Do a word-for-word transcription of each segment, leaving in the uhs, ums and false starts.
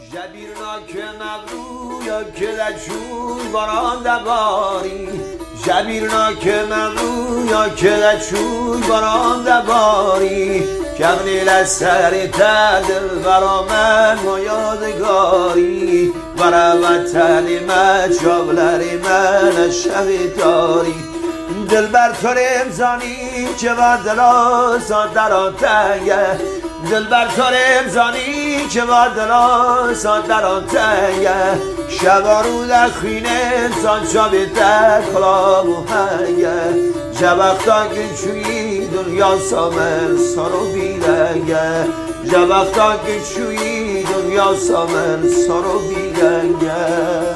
جبیرنا که مغرو یا که لچون باران دباری جبیرنا که مغرو یا که لچون باران دباری کغنی لسر تدل برا من ما یادگاری برا وطن من شابلر من شب داری دل بر تو رمزانی که بر دلا در آن تنگه دل بر تو رمزانی که بر دلا در آن تنگه شبا رو در خینه انسان شابه در کلام و هنگه جبختا گلشویی دنیا سامن سارو بیرنگه جبختا گلشویی دنیا سامن سارو بیرنگه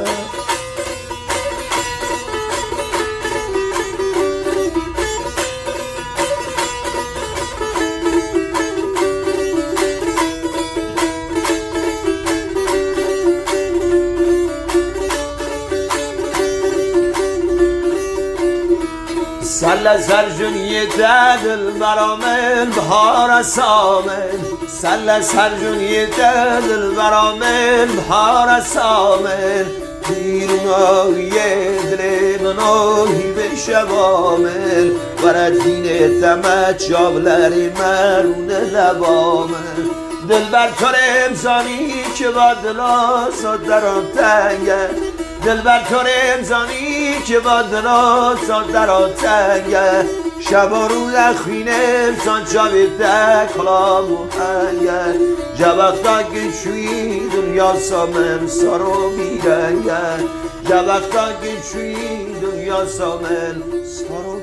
سل سرجونی دل برامن بهار سامن سل سرجونی دل برامن بهار سامن پیرونای دل منوی به شبامن ورد دین تمت شابلری مرون لبامن دل بر تو رمزانی که با دلا درام تنگه دل بر تو رمزانی که با دلا در آن تنگه شبا رو در خینه انسان شابه در کلام و هنگه جبختا گلشویی دنیا سامن سارو بیرنگه جبختا گلشویی دنیا سامن سارو